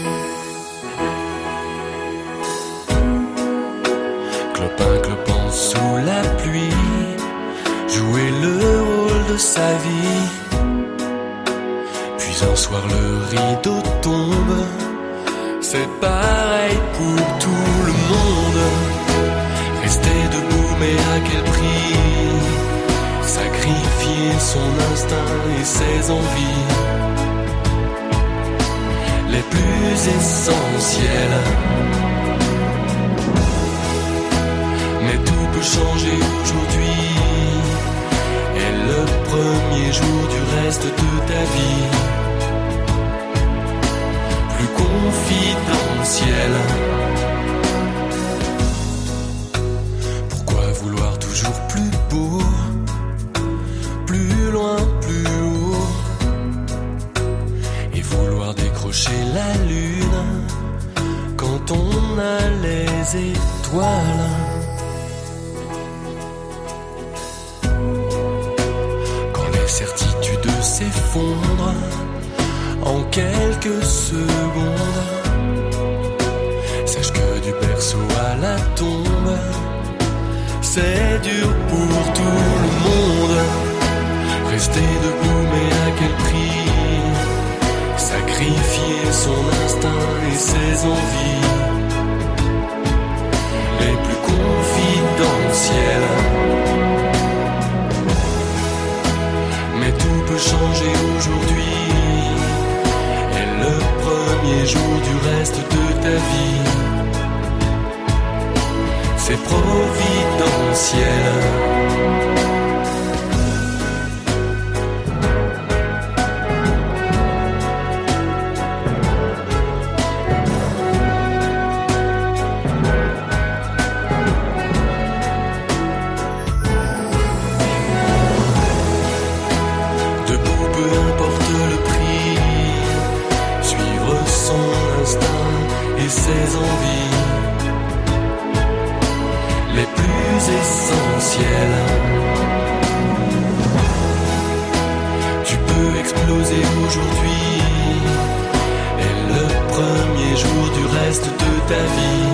Clopin clopant sous la pluie, jouer le rôle de sa vie. Puis un soir le rideau tombe, c'est pareil pour tout le monde. Rester debout mais à quel prix? Sacrifier son instinct et ses envies les plus essentielles. Mais tout peut changer aujourd'hui, et le premier jour du reste de ta vie plus confidentiel. Pourquoi vouloir toujours plus beau, plus loin, plus haut, et vouloir décrocher la lune quand on a les étoiles? Quand les certitudes s'effondrent en quelques secondes, sache que du berceau à la tombe, c'est dur pour tout le monde. Rester debout mais à quel prix? Sacrifier son instinct et ses envies les plus confidentielles. Mais tout peut changer aujourd'hui, et le premier jour du reste de ta vie c'est providentiel. Ses envies les plus essentielles. reste de ta vie.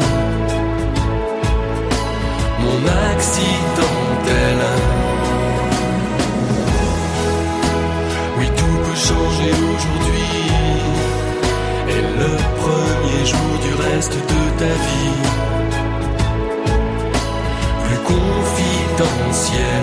Mon accidentel. Oui, tout peut changer aujourd'hui. Et le premier jour du reste de ta vie, plus confidentiel.